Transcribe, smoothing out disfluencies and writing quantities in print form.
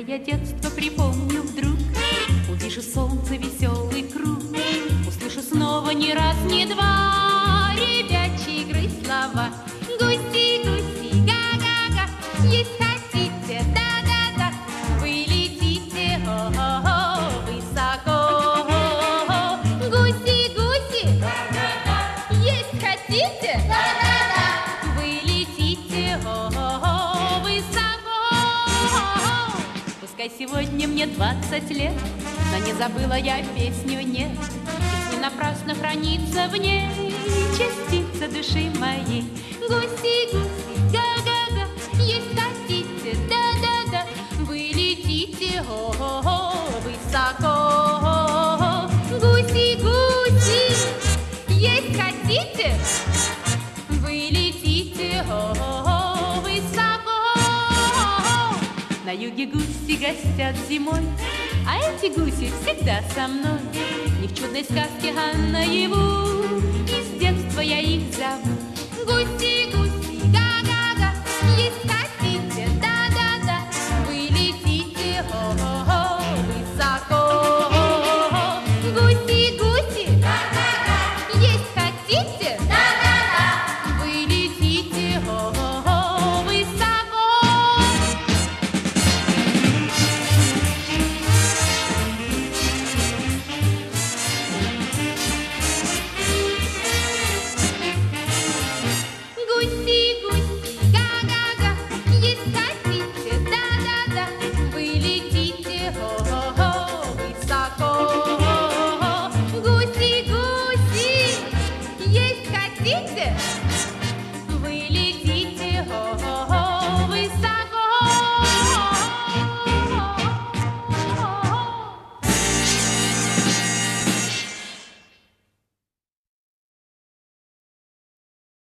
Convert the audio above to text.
я детство припомню вдруг, увижу солнце, веселый круг, услышу снова ни раз, ни два ребячьи игры слова. Гуси, гуси, га-га-га, есть хотите, да-да-да, вы летите, о-о-о, высоко. Гуси, гуси, да-да-да, есть хотите, да-да-да, вы летите, о-о-о, высоко. Пускай сегодня мне 20 лет, но не забыла я песню «Нет». Ведь не напрасно хранится в ней частица души моей. Гуси, гуси, га-га-га, есть хотите, да-да-да, вы летите, о-о-о, высоко. Гуси, гуси, есть хотите, вы летите, о-о-о, высоко. На юге гуси гостят зимой, а эти гуси всегда со мной. Не в чудной сказке, а наяву, из детства я их зову. Гуси, гуси, га-га-га, есть хотите, да-да-да, вы летите, о-о-о, высоко. Гуси, гуси, га-га-га, есть хотите, да-да-да, вы летите, о-о-о, высоко. Гуси, гуси, га-га-га, есть хотите, да-да-да, вы летите, о-о-о, высоко. Гуси, гуси, есть хотите, вы летите, о-о-о.